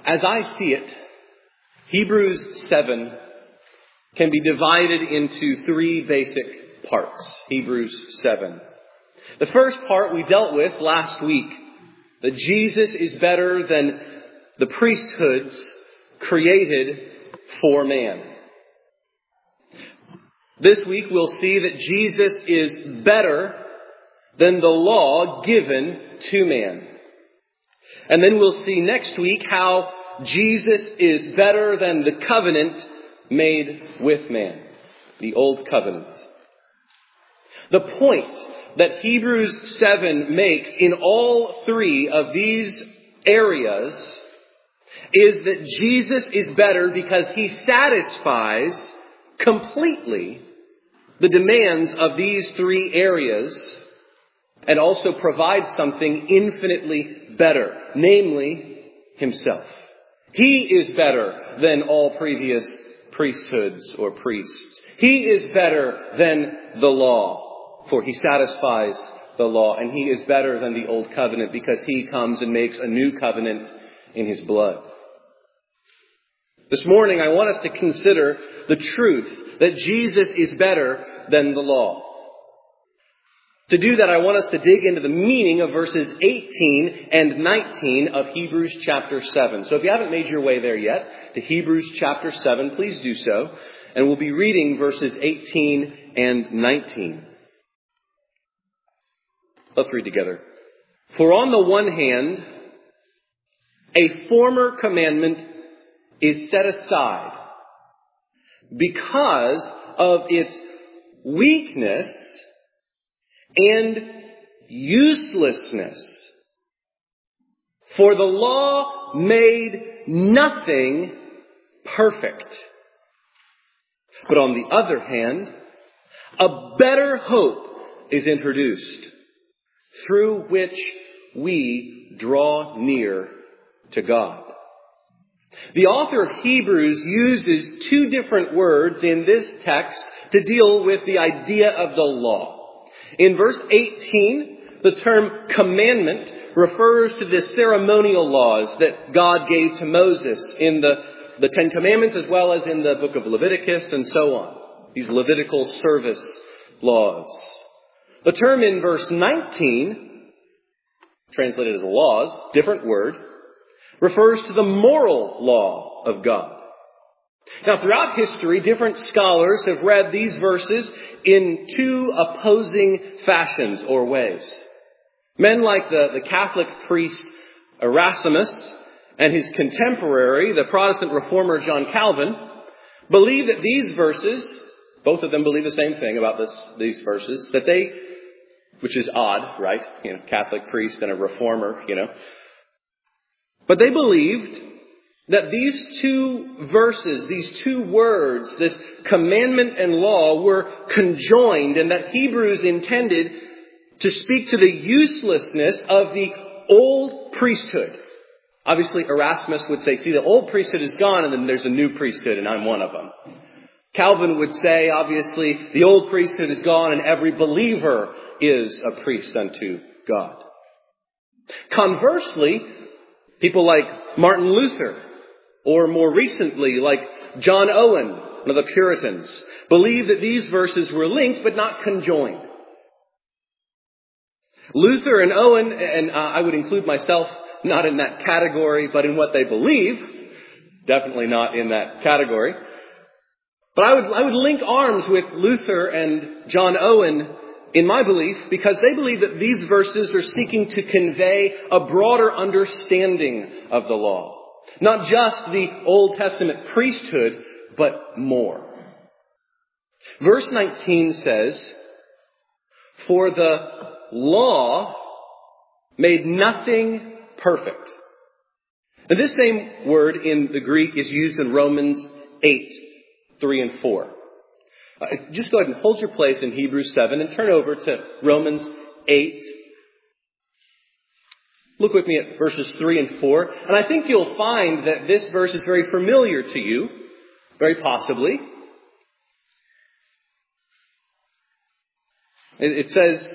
As I see it, Hebrews 7 can be divided into three basic parts. Hebrews 7. The first part we dealt with last week, that Jesus is better than the priesthoods created for man. This week we'll see that Jesus is better than the law given to man. And then we'll see next week how Jesus is better than the covenant made with man, the old covenant. The point that Hebrews 7 makes in all three of these areas is that Jesus is better because he satisfies completely the demands of these three areas and also provides something infinitely better, namely himself. He is better than all previous priesthoods or priests. He is better than the law, for he satisfies the law, and he is better than the old covenant because he comes and makes a new covenant in his blood. This morning I want us to consider the truth that Jesus is better than the law. To do that, I want us to dig into the meaning of verses 18 and 19 of Hebrews chapter 7. So if you haven't made your way there yet, to Hebrews chapter 7, please do so. And we'll be reading verses 18 and 19. Let's read together. For on the one hand, a former commandment is set aside because of its weakness and uselessness. For the law made nothing perfect. But on the other hand, a better hope is introduced, through which we draw near to God. The author of Hebrews uses two different words in this text to deal with the idea of the law. In verse 18, the term commandment refers to the ceremonial laws that God gave to Moses in the Ten Commandments as well as in the book of Leviticus and so on. These Levitical service laws. The term in verse 19, translated as laws, different word, refers to the moral law of God. Now, throughout history, different scholars have read these verses in two opposing fashions or ways. Men like the Catholic priest Erasmus and his contemporary, the Protestant reformer John Calvin, believe that these verses, both of them believe the same thing about these verses, that they, which is odd, right? Catholic priest and a reformer, But they believed that these two verses, these two words, this commandment and law were conjoined, and that Hebrews intended to speak to the uselessness of the old priesthood. Obviously, Erasmus would say, see, the old priesthood is gone, and then there's a new priesthood, and I'm one of them. Calvin would say, obviously, the old priesthood is gone, and every believer is a priest unto God. Conversely, people like Martin Luther, or more recently, like John Owen, one of the Puritans, believe that these verses were linked but not conjoined. Luther and Owen, and I would include myself not in that category, but in what they believe, definitely not in that category. But I would link arms with Luther and John Owen in my belief, because they believe that these verses are seeking to convey a broader understanding of the law. Not just the Old Testament priesthood, but more. Verse 19 says, for the law made nothing perfect. Now, this same word in the Greek is used in Romans 8, 3 and 4. Just go ahead and hold your place in Hebrews 7 and turn over to Romans 8. Look with me at verses 3 and 4. And I think you'll find that this verse is very familiar to you, very possibly. It says,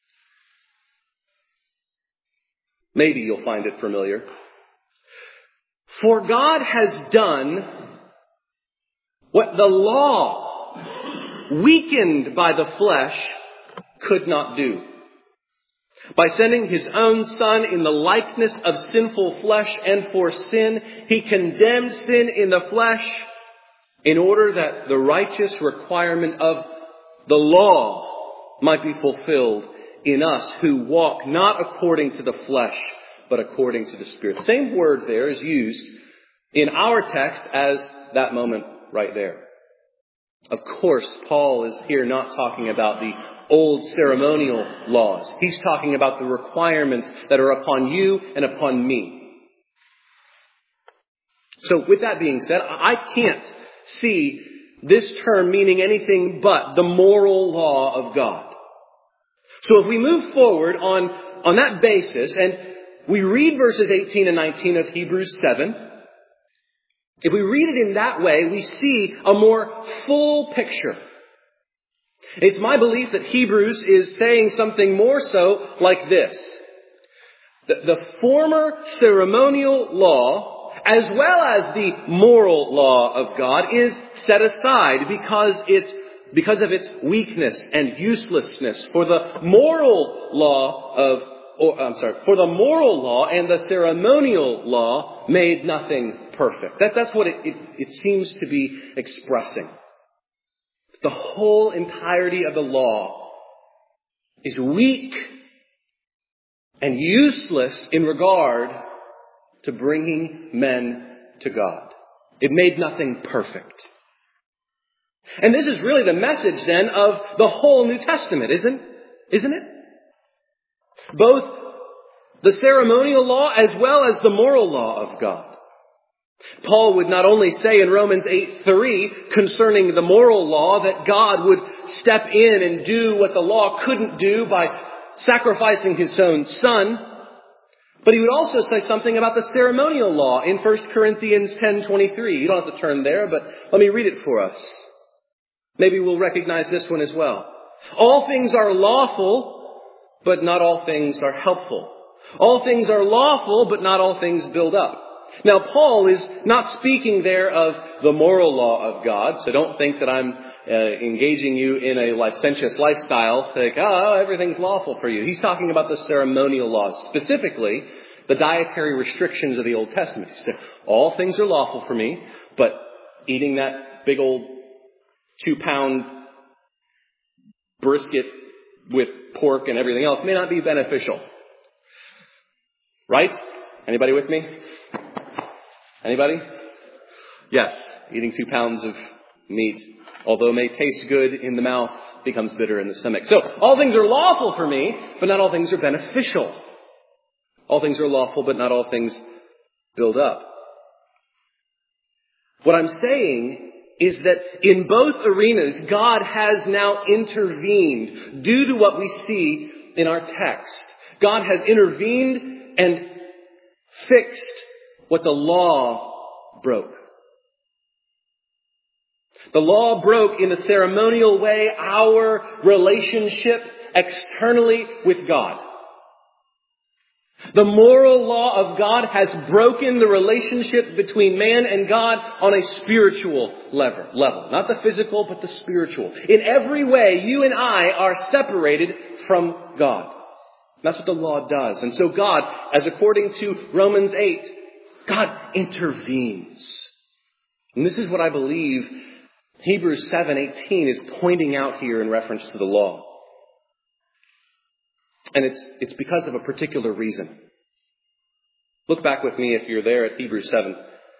maybe you'll find it familiar. For God has done what the law, weakened by the flesh, could not do. By sending his own Son in the likeness of sinful flesh and for sin, he condemned sin in the flesh in order that the righteous requirement of the law might be fulfilled in us who walk not according to the flesh, but according to the Spirit. Same word there is used in our text as that moment right there. Of course, Paul is here not talking about the old ceremonial laws. He's talking about the requirements that are upon you and upon me. So with that being said, I can't see this term meaning anything but the moral law of God. So if we move forward on that basis and we read verses 18 and 19 of Hebrews 7, if we read it in that way, we see a more full picture. It's my belief that Hebrews is saying something more so like this. The former ceremonial law, as well as the moral law of God, is set aside because of its weakness and uselessness. For the moral law and the ceremonial law made nothing perfect. That's what it seems to be expressing. The whole entirety of the law is weak and useless in regard to bringing men to God. It made nothing perfect. And this is really the message then of the whole New Testament, isn't it? Both the ceremonial law as well as the moral law of God. Paul would not only say in Romans 8:3 concerning the moral law that God would step in and do what the law couldn't do by sacrificing his own Son, but he would also say something about the ceremonial law in 1 Corinthians 10:23. You don't have to turn there, but let me read it for us. Maybe we'll recognize this one as well. All things are lawful, but not all things are helpful. All things are lawful, but not all things build up. Now, Paul is not speaking there of the moral law of God, so don't think that I'm engaging you in a licentious lifestyle, like, everything's lawful for you. He's talking about the ceremonial laws, specifically the dietary restrictions of the Old Testament. He said, all things are lawful for me, but eating that big old 2-pound brisket with pork and everything else may not be beneficial. Right? Anybody with me? Anybody? Yes. Eating 2 pounds of meat, although it may taste good in the mouth, becomes bitter in the stomach. So, all things are lawful for me, but not all things are beneficial. All things are lawful, but not all things build up. What I'm saying is that in both arenas, God has now intervened due to what we see in our text. God has intervened and fixed what the law broke. The law broke in the ceremonial way our relationship externally with God. The moral law of God has broken the relationship between man and God on a spiritual level. Not the physical, but the spiritual. In every way, you and I are separated from God. That's what the law does. And so God, as according to Romans 8, God intervenes. And this is what I believe Hebrews 7:18 is pointing out here in reference to the law. And it's because of a particular reason. Look back with me if you're there at Hebrews 7.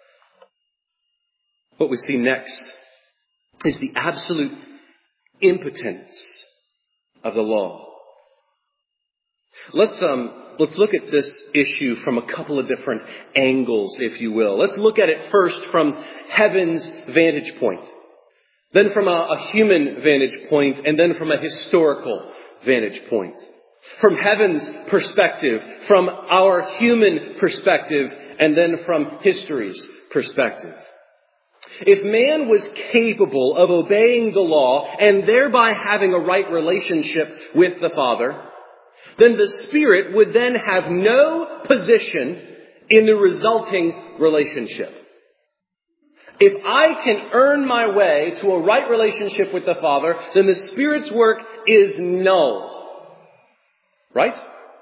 What we see next is the absolute impotence of the law. Let's look at this issue from a couple of different angles, if you will. Let's look at it first from heaven's vantage point, then from a human vantage point, and then from a historical vantage point. From heaven's perspective, from our human perspective, and then from history's perspective. If man was capable of obeying the law and thereby having a right relationship with the Father, then the Spirit would then have no position in the resulting relationship. If I can earn my way to a right relationship with the Father, then the Spirit's work is null. Right?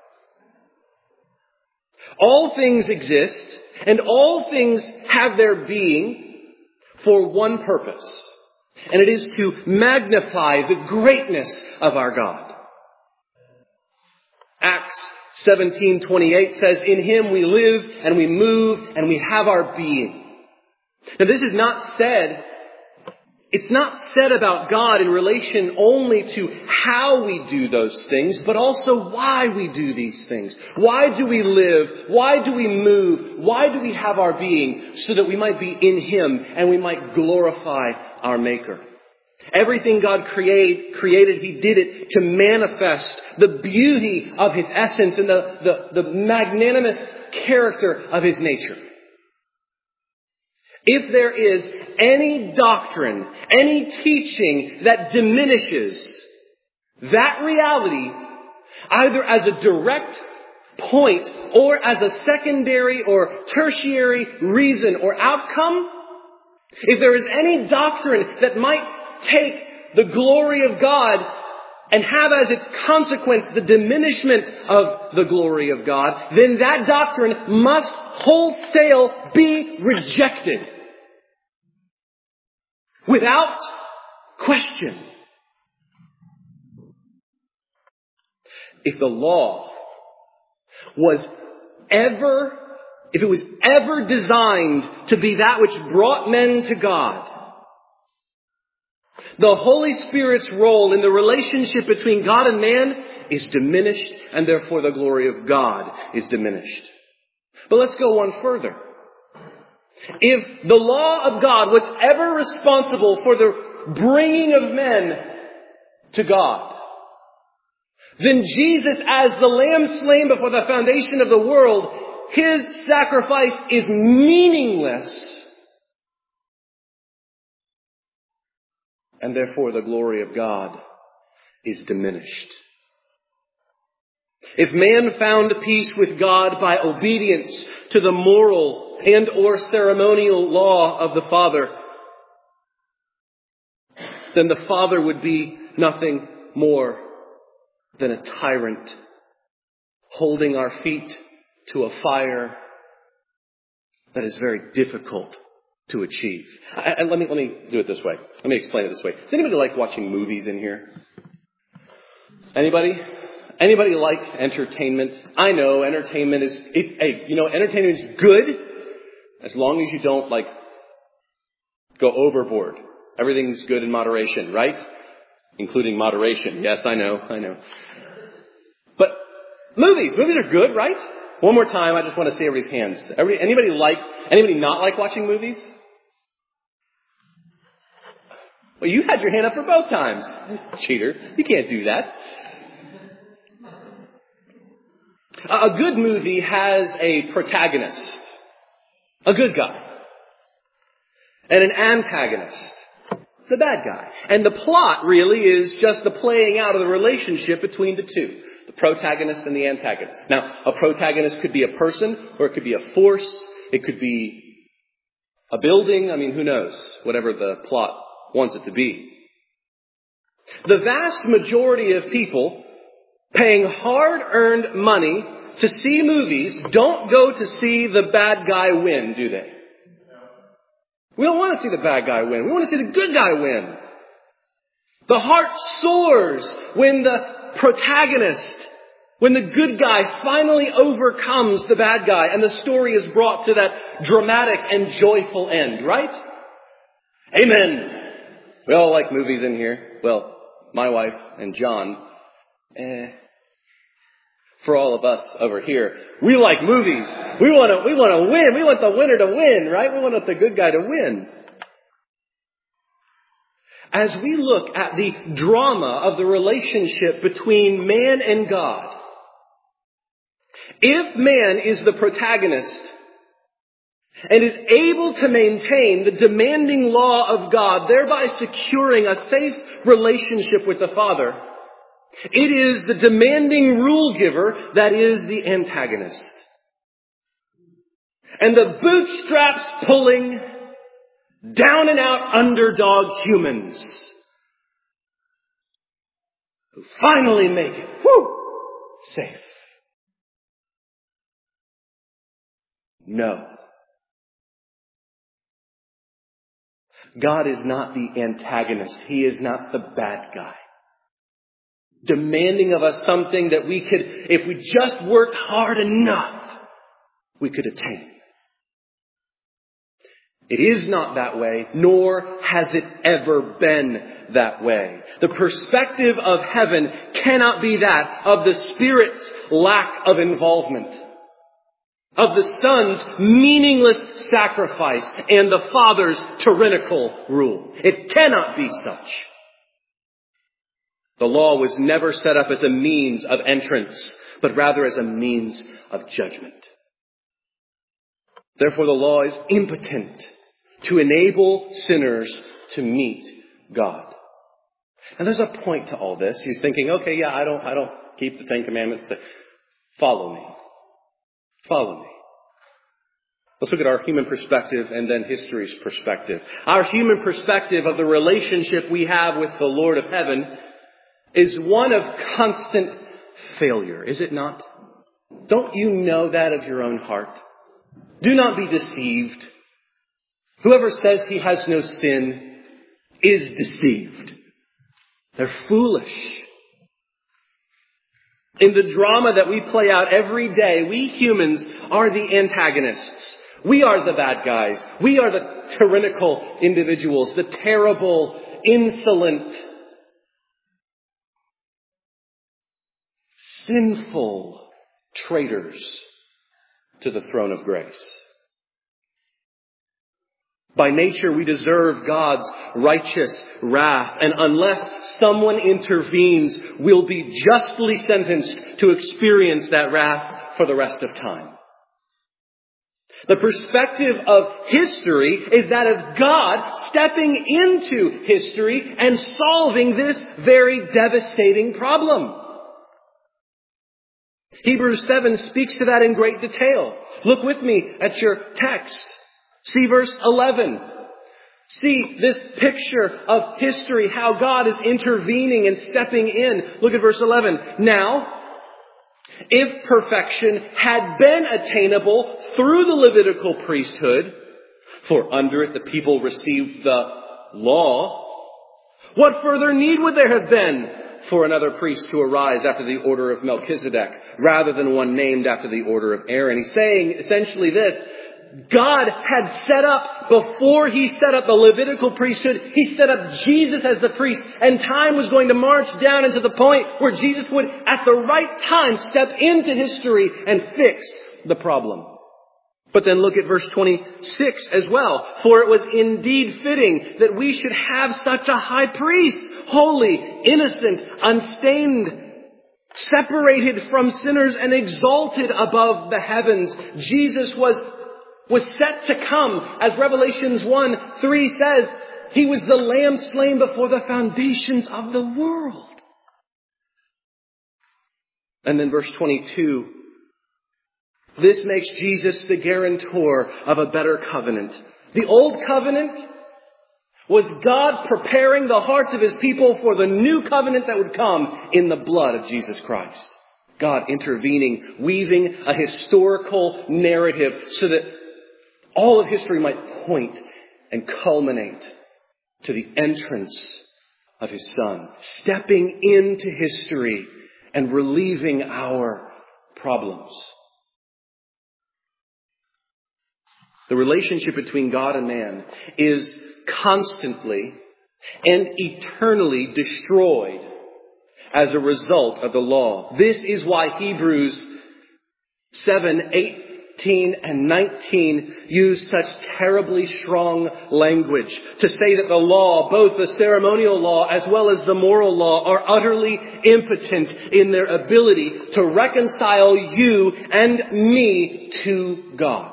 All things exist, and all things have their being for one purpose. And it is to magnify the greatness of our God. Acts 17:28 says, "In Him we live and we move and we have our being." Now this is it's not said about God in relation only to how we do those things, but also why we do these things. Why do we live? Why do we move? Why do we have our being? So that we might be in Him and we might glorify our Maker. Everything God created, He did it to manifest the beauty of His essence and the magnanimous character of His nature. If there is any doctrine, any teaching that diminishes that reality, either as a direct point or as a secondary or tertiary reason or outcome, if there is any doctrine that might take the glory of God and have as its consequence the diminishment of the glory of God, then that doctrine must wholesale be rejected. Without question. If the law was if it was ever designed to be that which brought men to God, the Holy Spirit's role in the relationship between God and man is diminished, and therefore the glory of God is diminished. But let's go one further. If the law of God was ever responsible for the bringing of men to God, then Jesus, as the Lamb slain before the foundation of the world, His sacrifice is meaningless. And therefore the glory of God is diminished. If man found peace with God by obedience to the moral and or ceremonial law of the Father, then the Father would be nothing more than a tyrant holding our feet to a fire that is very difficult to achieve. And let me do it this way. Let me explain it this way. Does anybody like watching movies in here? Anybody? Anybody like entertainment? I know entertainment entertainment is good as long as you don't go overboard. Everything's good in moderation, right? Including moderation. Yes, I know. But movies are good, right? One more time, I just want to see everybody's hands. Anybody not like watching movies? Well, you had your hand up for both times. Cheater. You can't do that. A good movie has a protagonist, a good guy, and an antagonist, the bad guy. And the plot really is just the playing out of the relationship between the two, the protagonist and the antagonist. Now, a protagonist could be a person, or it could be a force, it could be a building, who knows, whatever the plot wants it to be. The vast majority of people paying hard-earned money to see movies don't go to see the bad guy win, do they? We don't want to see the bad guy win. We want to see the good guy win. The heart soars when the protagonist, when the good guy finally overcomes the bad guy and the story is brought to that dramatic and joyful end, right? Amen. We all like movies in here. Well, my wife and John. For all of us over here, we like movies. We want to win. We want the winner to win, right? We want the good guy to win. As we look at the drama of the relationship between man and God, if man is the protagonist and is able to maintain the demanding law of God, thereby securing a safe relationship with the Father, it is the demanding rule giver that is the antagonist. and the bootstraps pulling, down and out underdog humans who finally make it, safe. No. God is not the antagonist. He is not the bad guy, demanding of us something that we could, if we just worked hard enough, we could attain. It is not that way, nor has it ever been that way. The perspective of heaven cannot be that of the Spirit's lack of involvement, of the Son's meaningless sacrifice, and the Father's tyrannical rule. It cannot be such. The law was never set up as a means of entrance, but rather as a means of judgment. Therefore, the law is impotent to enable sinners to meet God. And there's a point to all this. He's thinking, okay, I don't keep the Ten Commandments. Follow me. Follow me. Let's look at our human perspective and then history's perspective. Our human perspective of the relationship we have with the Lord of heaven is one of constant failure, is it not? Don't you know that of your own heart? Do not be deceived. Whoever says he has no sin is deceived. They're foolish. In the drama that we play out every day, we humans are the antagonists. We are the bad guys. We are the tyrannical individuals, the terrible, insolent, sinful traitors to the throne of grace. By nature, we deserve God's righteous wrath, and unless someone intervenes, we'll be justly sentenced to experience that wrath for the rest of time. The perspective of history is that of God stepping into history and solving this very devastating problem. Hebrews 7 speaks to that in great detail. Look with me at your text. See verse 11. See this picture of history, how God is intervening and stepping in. Look at verse 11. Now, if perfection had been attainable through the Levitical priesthood, for under it the people received the law, what further need would there have been for another priest to arise after the order of Melchizedek, rather than one named after the order of Aaron? He's saying essentially this: God had set up, before he set up the Levitical priesthood, he set up Jesus as the priest, and time was going to march down into the point where Jesus would, at the right time, step into history and fix the problem. But then look at verse 26 as well. For it was indeed fitting that we should have such a high priest, holy, innocent, unstained, separated from sinners, and exalted above the heavens. Jesus was set to come. As Revelations 1:3 says, he was the Lamb slain before the foundations of the world. And then verse 22, this makes Jesus the guarantor of a better covenant. The old covenant was God preparing the hearts of his people for the new covenant that would come in the blood of Jesus Christ. God intervening, weaving a historical narrative so that all of history might point and culminate to the entrance of his Son, stepping into history and relieving our problems. The relationship between God and man is constantly and eternally destroyed as a result of the law. This is why Hebrews 7:18 and 19 use such terribly strong language to say that the law, both the ceremonial law as well as the moral law, are utterly impotent in their ability to reconcile you and me to God.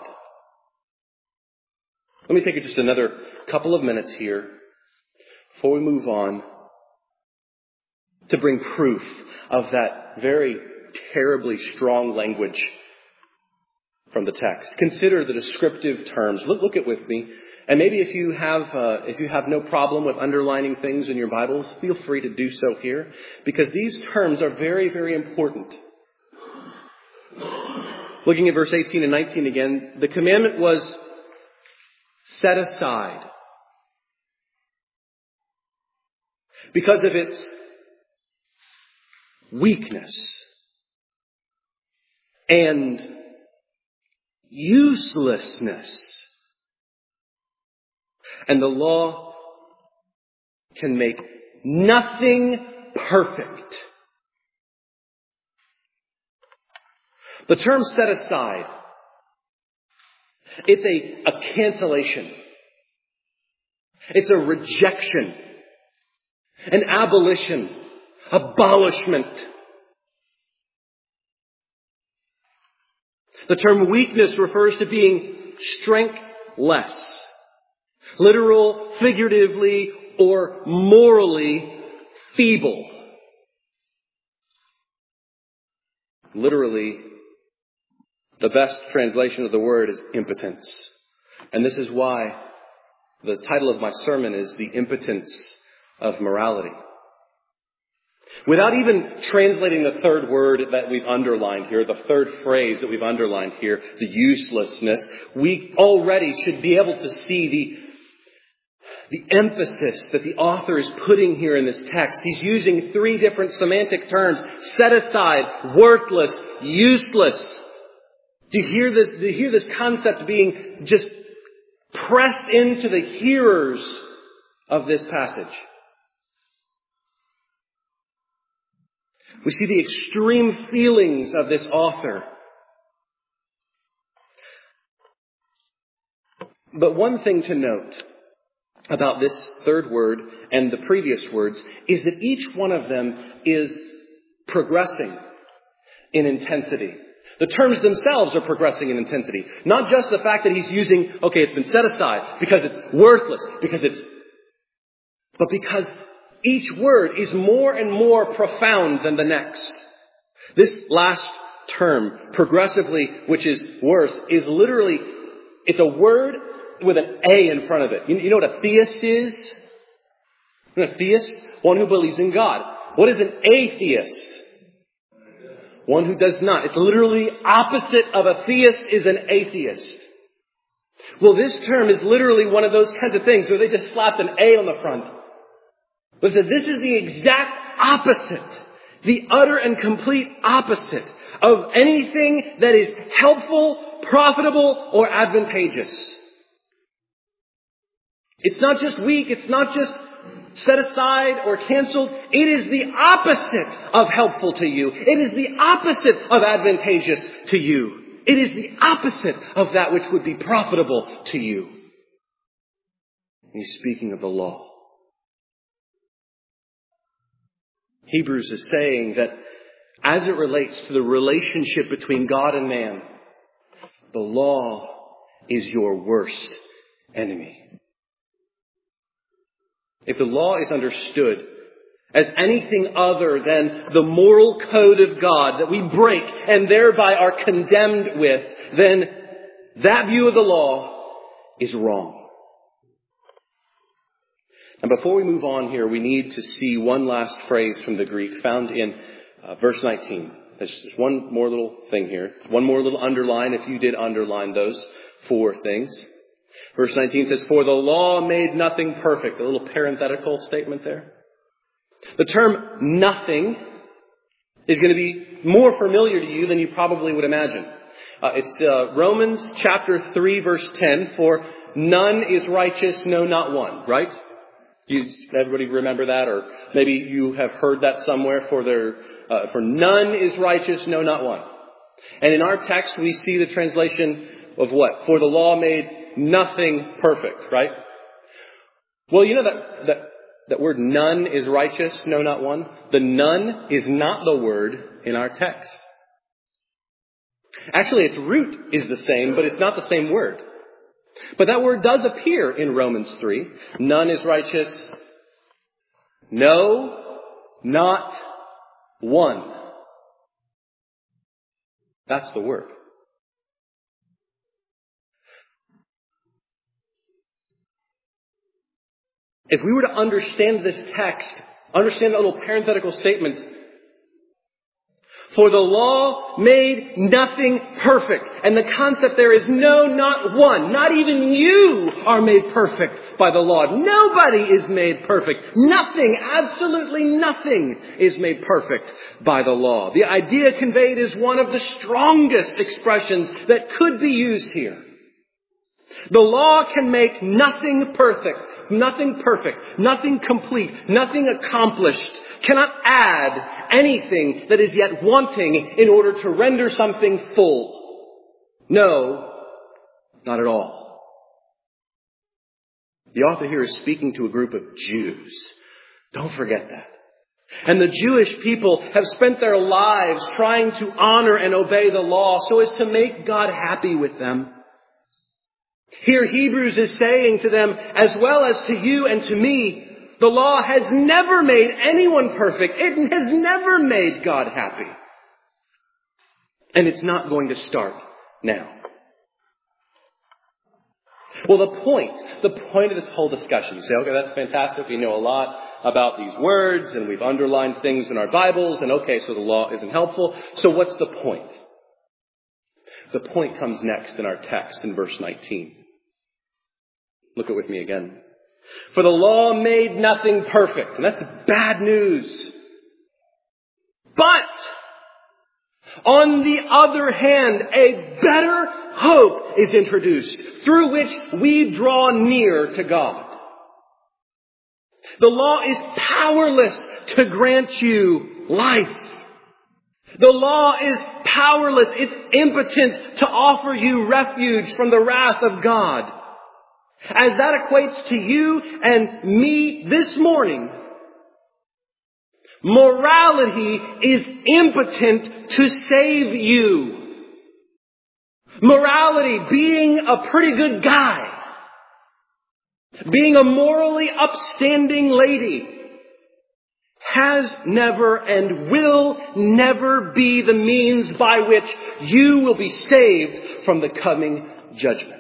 Let me take just another couple of minutes here before we move on to bring proof of that very terribly strong language from the text. Consider the descriptive terms. Look it with me. And maybe if you have no problem with underlining things in your Bibles, feel free to do so here, because these terms are very, very important. Looking at verse 18 and 19 again, the commandment was set aside because of its weakness and uselessness. And the law can make nothing perfect. The term set aside, it's a cancellation. It's a rejection, an abolition, abolishment. The term weakness refers to being strengthless, literal, figuratively, or morally feeble. Literally, the best translation of the word is impotence. And this is why the title of my sermon is The Impotence of Morality. Without even translating the third word that we've underlined here, the third phrase that we've underlined here, the uselessness, we already should be able to see the emphasis that the author is putting here in this text. He's using three different semantic terms: set aside, worthless, useless. Do you hear this? Do you hear this concept being just pressed into the hearers of this passage? We see the extreme feelings of this author. But one thing to note about this third word and the previous words is that each one of them is progressing in intensity. The terms themselves are progressing in intensity. Not just the fact that he's using, it's been set aside because it's worthless, but because each word is more and more profound than the next. This last term, progressively, which is worse, is literally, it's a word with an A in front of it. You know what a theist is? A theist? One who believes in God. What is an atheist? One who does not. It's literally opposite of a theist is an atheist. Well, this term is literally one of those kinds of things where they just slapped an A on the front. But this is the exact opposite, the utter and complete opposite of anything that is helpful, profitable, or advantageous. It's not just weak, it's not just set aside or canceled. It is the opposite of helpful to you. It is the opposite of advantageous to you. It is the opposite of that which would be profitable to you. He's speaking of the law. Hebrews is saying that as it relates to the relationship between God and man, the law is your worst enemy. If the law is understood as anything other than the moral code of God that we break and thereby are condemned with, then that view of the law is wrong. And before we move on here, we need to see one last phrase from the Greek found in verse 19. There's just one more little thing here. One more little underline if you did underline those four things. Verse 19 says, "For the law made nothing perfect." A little parenthetical statement there. The term nothing is going to be more familiar to you than you probably would imagine. It's Romans chapter 3 verse 10. "For none is righteous, no, not one." Right? Everybody remember that? Or maybe you have heard that somewhere. For none is righteous, no, not one. And in our text, we see the translation of what? For the law made nothing perfect, right? Well, you know that word none is righteous, no, not one. The none is not the word in our text. Actually, its root is the same, but it's not the same word. But that word does appear in Romans 3. None is righteous. No, not one. That's the word. if we were to understand this text, understand that little parenthetical statement, for the law made nothing perfect. And the concept there is no, not one. Not even you are made perfect by the law. Nobody is made perfect. Nothing, absolutely nothing is made perfect by the law. The idea conveyed is one of the strongest expressions that could be used here. The law can make nothing perfect, nothing complete, nothing accomplished, cannot add anything that is yet wanting in order to render something full. No, not at all. The author here is speaking to a group of Jews. Don't forget that. And the Jewish people have spent their lives trying to honor and obey the law so as to make God happy with them. Here Hebrews is saying to them, as well as to you and to me, the law has never made anyone perfect. It has never made God happy. And it's not going to start now. Well, the point of this whole discussion, you say, okay, that's fantastic. We know a lot about these words and we've underlined things in our Bibles and okay, so the law isn't helpful. So what's the point? The point comes next in our text in verse 19. Look it with me again. For the law made nothing perfect. And that's bad news. But, on the other hand, a better hope is introduced through which we draw near to God. The law is powerless to grant you life. The law is powerless. It's impotent to offer you refuge from the wrath of God. As that equates to you and me this morning, morality is impotent to save you. Morality, being a pretty good guy, being a morally upstanding lady, has never and will never be the means by which you will be saved from the coming judgment.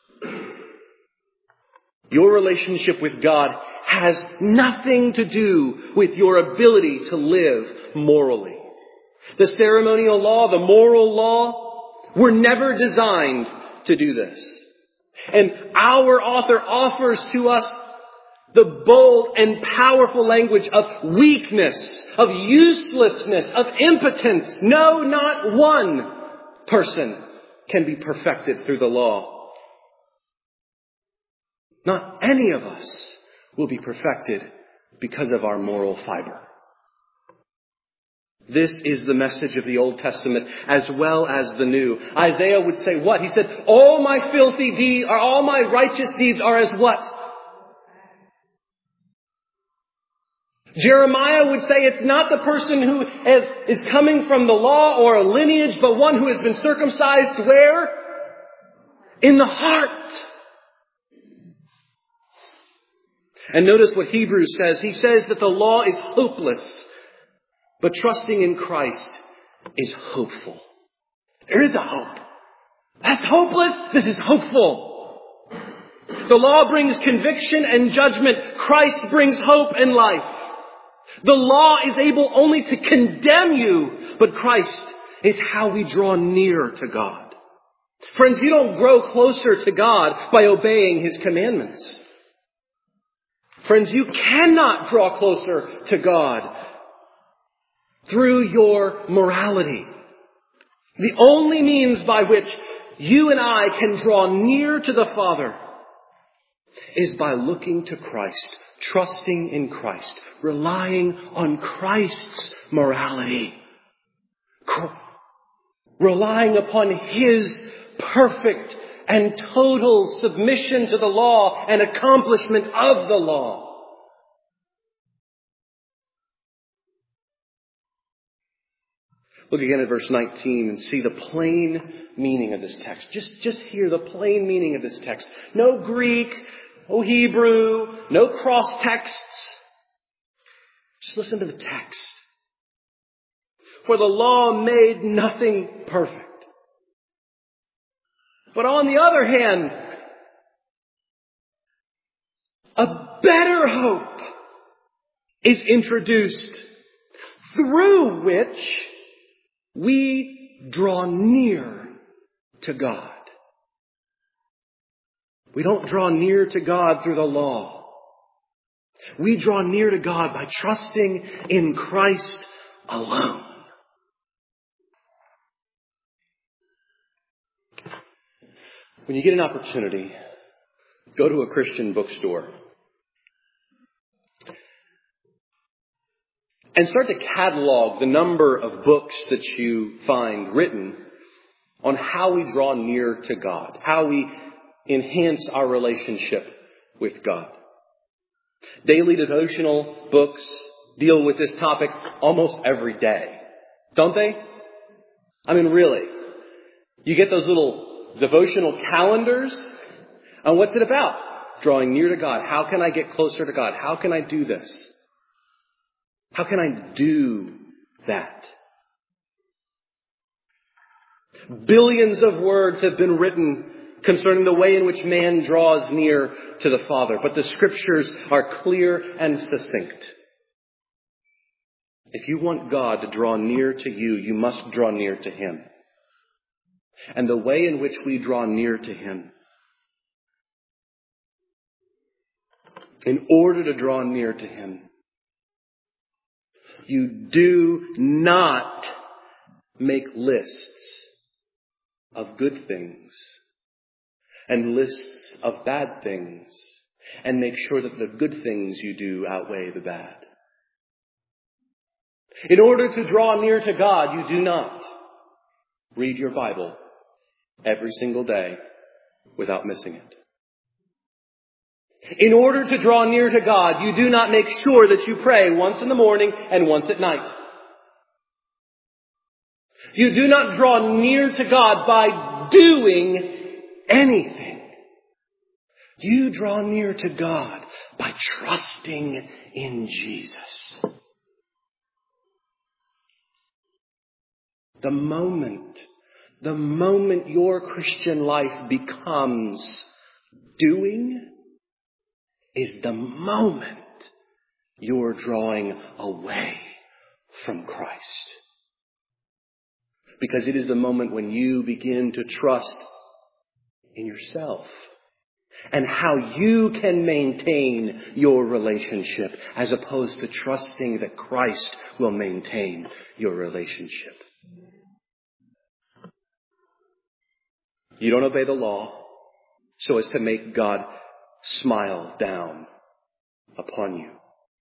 Your relationship with God has nothing to do with your ability to live morally. The ceremonial law, the moral law, were never designed to do this. And our author offers to us the bold and powerful language of weakness, of uselessness, of impotence. No, not one person can be perfected through the law. Not any of us will be perfected because of our moral fiber. This is the message of the Old Testament as well as the New. Isaiah would say what? He said, all my filthy deeds, or all my righteous deeds are as what? Jeremiah would say it's not the person who is coming from the law or a lineage, but one who has been circumcised where? In the heart. And notice what Hebrews says. He says that the law is hopeless, but trusting in Christ is hopeful. There is a hope. That's hopeless. This is hopeful. The law brings conviction and judgment. Christ brings hope and life. The law is able only to condemn you, but Christ is how we draw near to God. Friends, you don't grow closer to God by obeying His commandments. Friends, you cannot draw closer to God through your morality. The only means by which you and I can draw near to the Father is by looking to Christ, trusting in Christ, relying on Christ's morality, relying upon His perfect and total submission to the law and accomplishment of the law. Look again at verse 19 and see the plain meaning of this text. Just hear the plain meaning of this text. No Greek, no Hebrew, no cross texts. Just listen to the text. For the law made nothing perfect. But on the other hand, A better hope is introduced through which we draw near to God. We don't draw near to God through the law. We draw near to God by trusting in Christ alone. When you get an opportunity, go to a Christian bookstore and start to catalog the number of books that you find written on how we draw near to God, how we enhance our relationship with God. Daily devotional books deal with this topic almost every day, don't they? I mean, really. You get those little devotional calendars, and what's it about? Drawing near to God. How can I get closer to God? How can I do this? How can I do that? Billions of words have been written concerning the way in which man draws near to the Father. But the Scriptures are clear and succinct. If you want God to draw near to you, you must draw near to Him. And the way in which we draw near to Him, in order to draw near to Him, you do not make lists of good things and lists of bad things and make sure that the good things you do outweigh the bad. In order to draw near to God, you do not read your Bible every single day without missing it. In order to draw near to God, you do not make sure that you pray once in the morning and once at night. You do not draw near to God by doing anything. You draw near to God by trusting in Jesus. The moment your Christian life becomes doing is the moment you're drawing away from Christ. Because it is the moment when you begin to trust in yourself and how you can maintain your relationship as opposed to trusting that Christ will maintain your relationship. You don't obey the law so as to make God smile down upon you.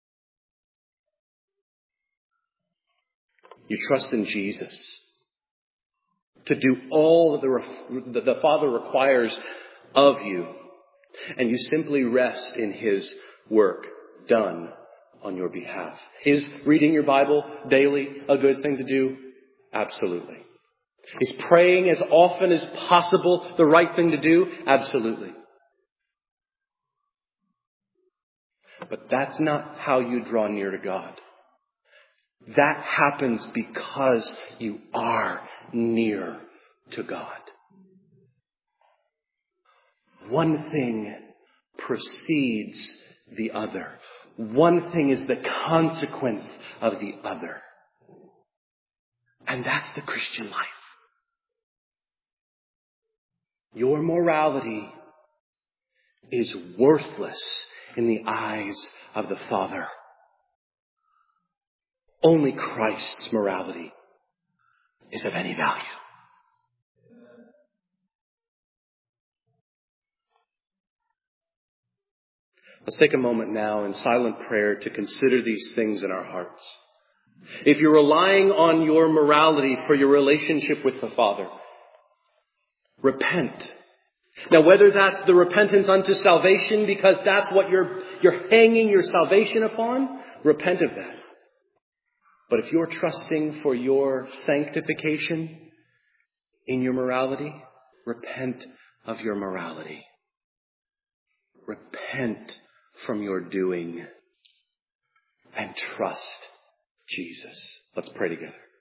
You trust in Jesus to do all that the Father requires of you. And you simply rest in His work done on your behalf. Is reading your Bible daily a good thing to do? Absolutely. Is praying as often as possible the right thing to do? Absolutely. But that's not how you draw near to God. That happens because you are near to God. One thing precedes the other. One thing is the consequence of the other. And that's the Christian life. Your morality is worthless in the eyes of the Father. Only Christ's morality is of any value. Let's take a moment now in silent prayer to consider these things in our hearts. If you're relying on your morality for your relationship with the Father, repent. Now, whether that's the repentance unto salvation, because that's what you're hanging your salvation upon, repent of that. But if you're trusting for your sanctification in your morality, repent of your morality. Repent from your doing and trust Jesus. Let's pray together.